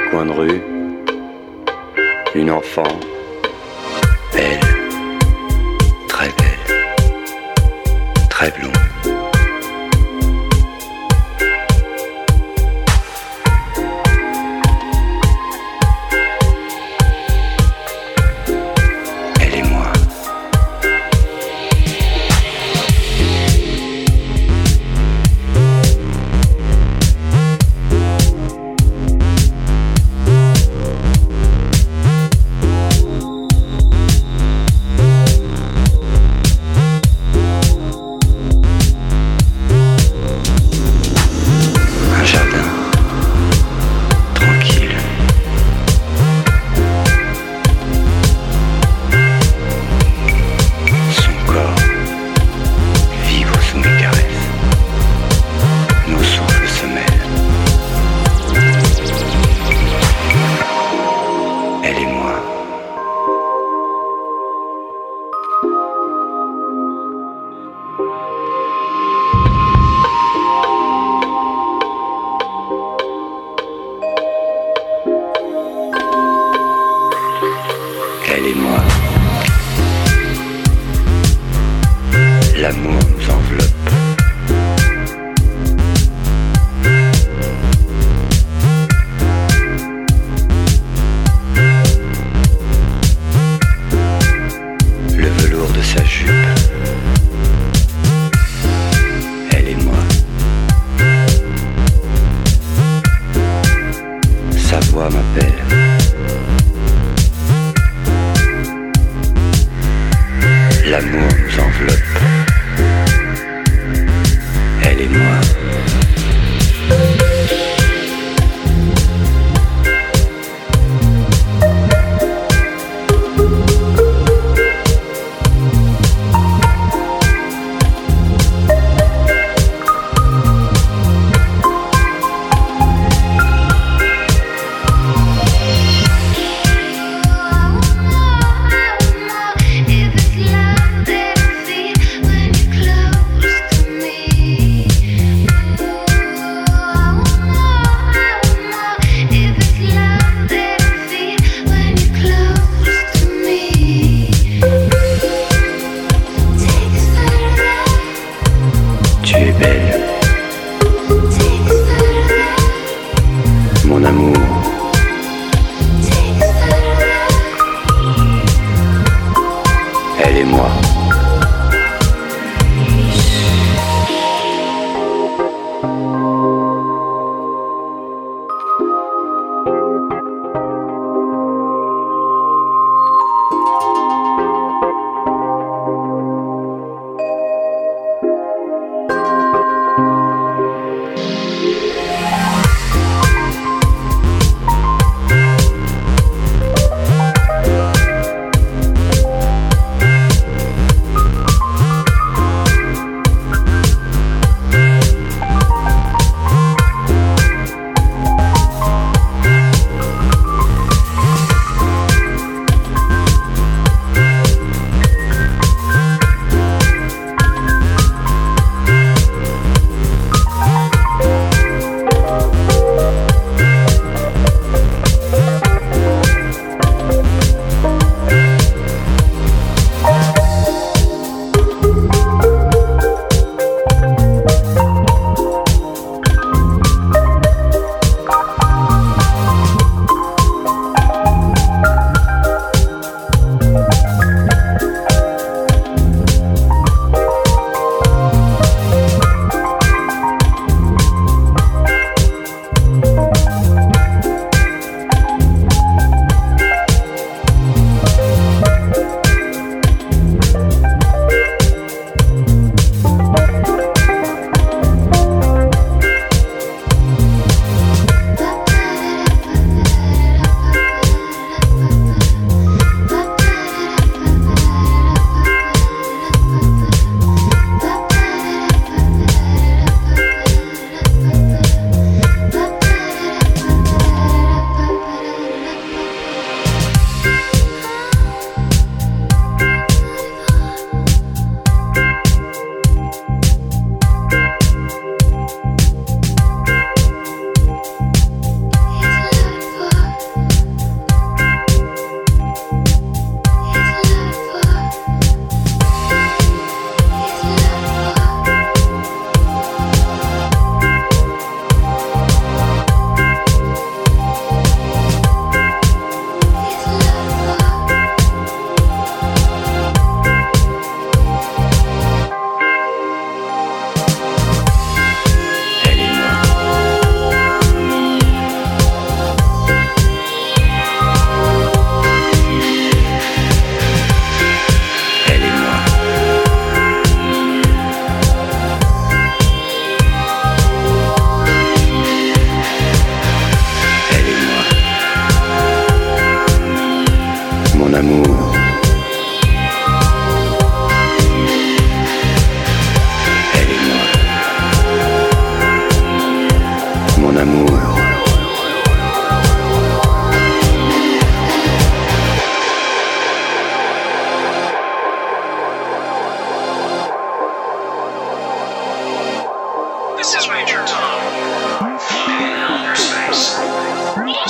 coin de rue, une enfant, belle, très blonde. Elle et moi. Elle et moi. L'amour nous enveloppe. Le velours de sa jupe. Elle et moi. Sa voix m'appelle. L'amour nous enveloppe. Elle et moi. If it's love that I feel,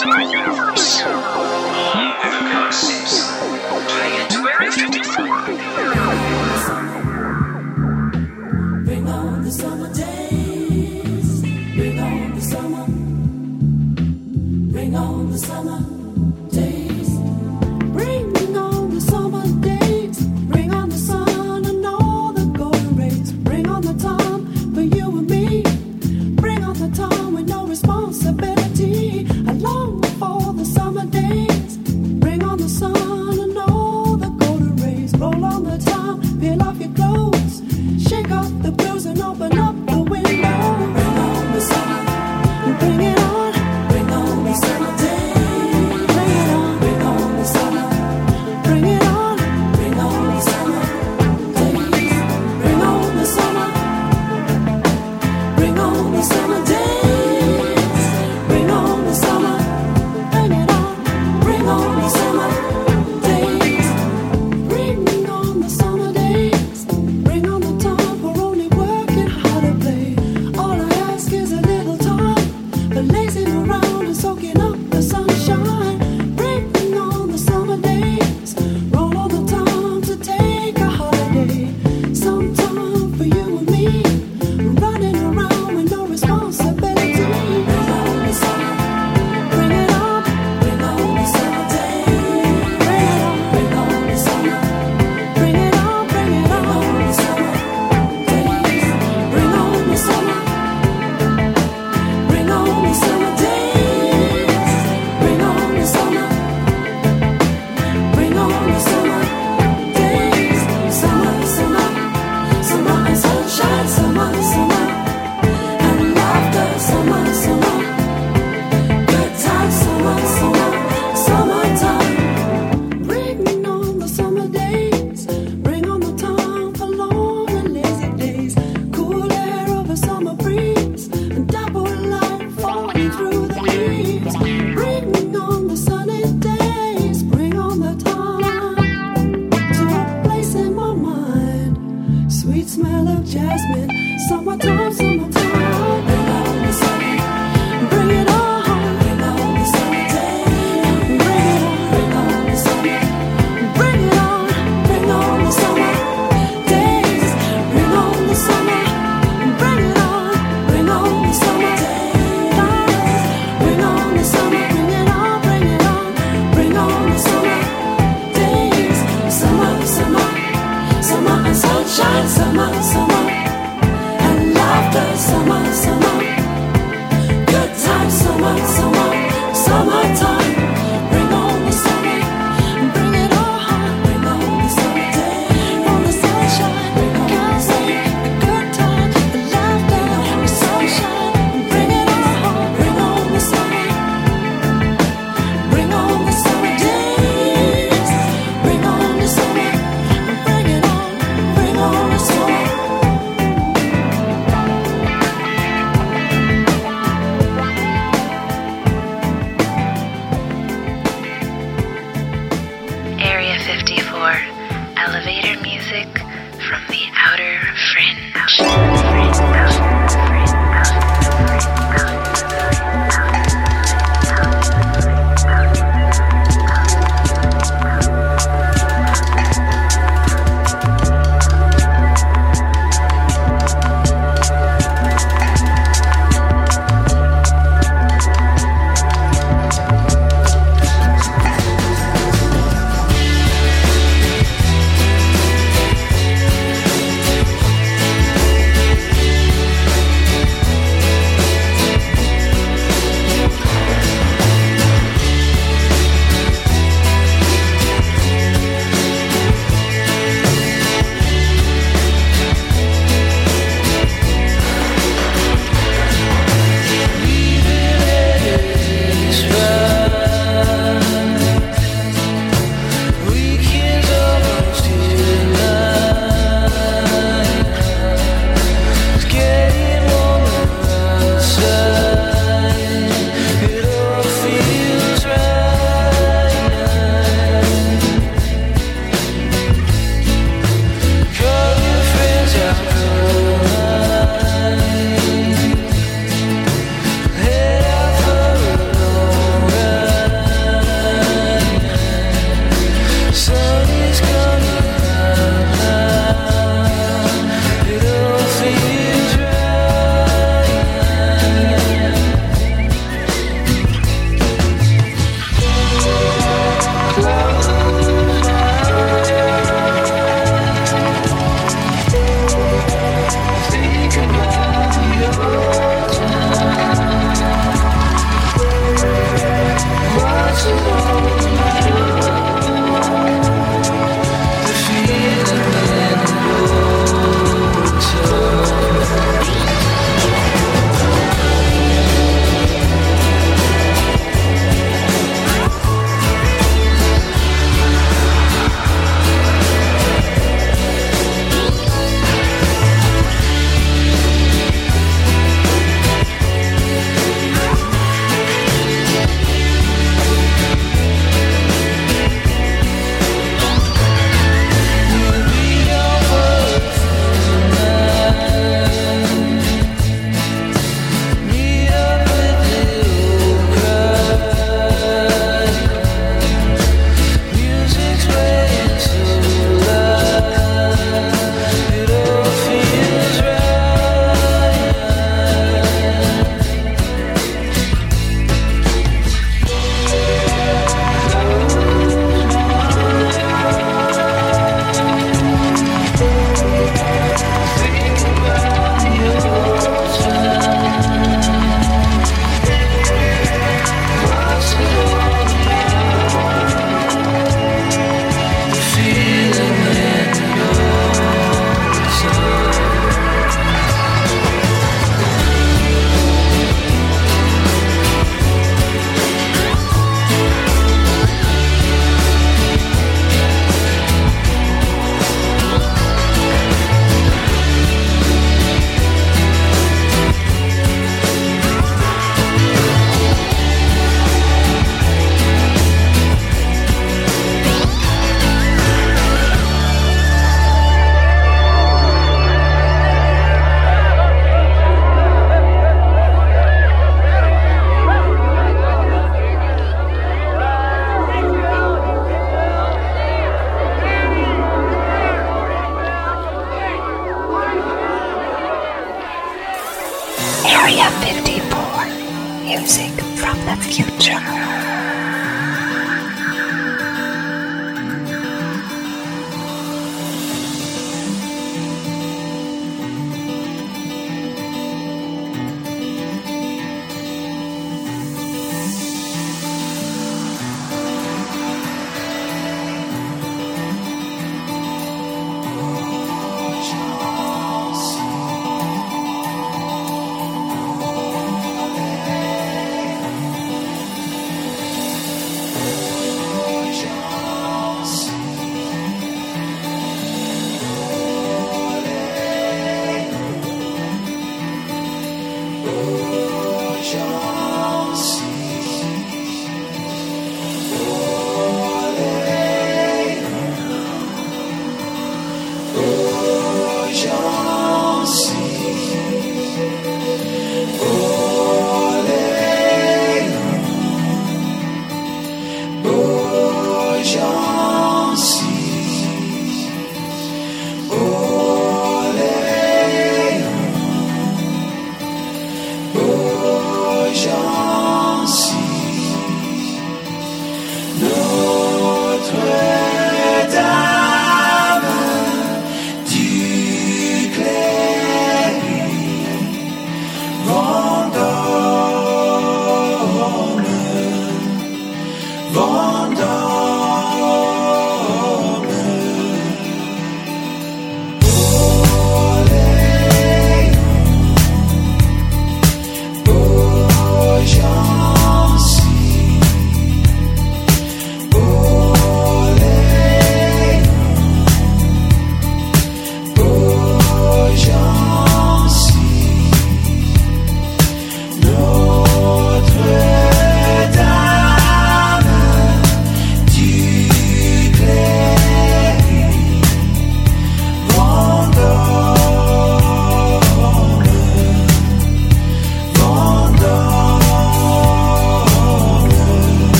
customer universe. Home in the cosmos. Play it to Area 54. Bring on the summer days. Bring on the summer. Bring on the summer days. Bring on the summer days. Bring on the sun and all the golden rays. Bring on the time for you and me. Bring on the time with no responsibility. I long for the summer days. Bring on the sun and all the golden rays. Roll on the time, peel off your clothes. Shake off the blues and open up the window. Bring on the summer, bring it on. Bring on the summer days. Bring it on. future.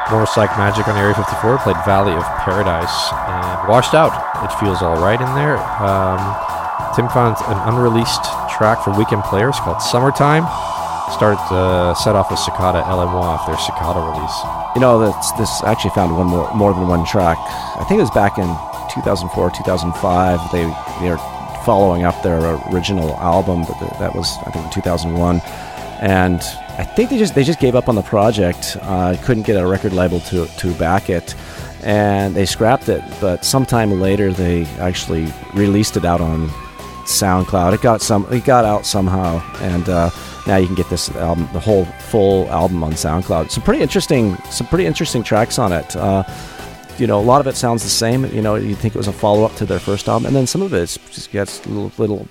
More Psych Magic on Area 54. Played Valley of Paradise. And Washed Out. It Feels Alright in there. Tim found an unreleased track for Weekend Players called Summertime. Started set off with Cicada LMY off their Cicada release. This actually found more than one track. I think it was back in 2004, 2005. They are following up their original album, but that was, I think, 2001. And I think they just gave up on the project. Couldn't get a record label to back it, and they scrapped it. But sometime later, they actually released it out on SoundCloud. It got out somehow, and now you can get this album, the whole full album, on SoundCloud. Some pretty interesting tracks on it. A lot of it sounds the same. You think it was a follow-up to their first album, and then some of it just gets a little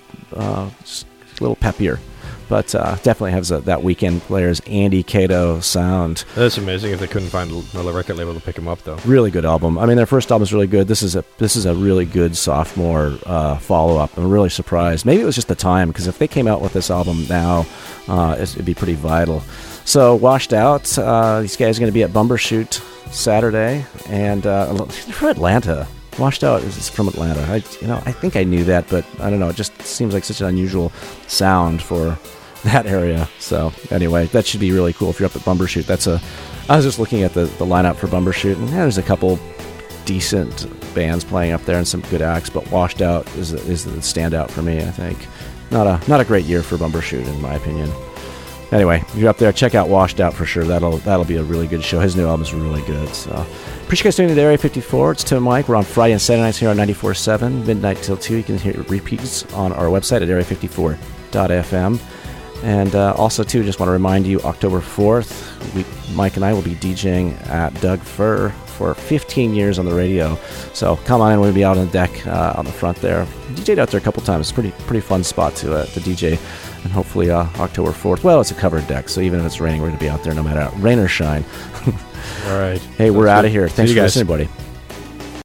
peppier. But definitely has that Weekend Players Andy Cato sound. That's amazing if they couldn't find another record label to pick them up, though. Really good album. I mean, their first album is really good. This is a really good sophomore follow-up. I'm really surprised. Maybe it was just the time, because if they came out with this album now, it'd be pretty vital. So, Washed Out. These guys are going to be at Bumbershoot Saturday, and they're from Atlanta. Washed Out is from Atlanta. I think I knew that, but I don't know. It just seems like such an unusual sound for that area. So anyway, that should be really cool if you're up at Bumbershoot. I was just looking at the lineup for Bumbershoot, and there's a couple decent bands playing up there and some good acts, but Washed Out is the standout for me, I think. Not a great year for Bumbershoot, in my opinion. Anyway, if you're up there, check out Washed Out for sure. That'll be a really good show. His new album's really good. So appreciate you guys tuning into Area 54. It's Tim and Mike. We're on Friday and Saturday nights here on 94.7, midnight till 2. You can hear repeats on our website at area54.fm. And also, too, just want to remind you, October 4th, Mike and I will be DJing at Doug Fir for 15 years on the radio. So come on in. We'll be out on the deck on the front there. DJ'd out there a couple times. Pretty fun spot to DJ. And hopefully October 4th. Well, it's a covered deck, so even if it's raining, we're going to be out there no matter rain or shine. All right. Hey, we're out of here. Thanks for listening, buddy.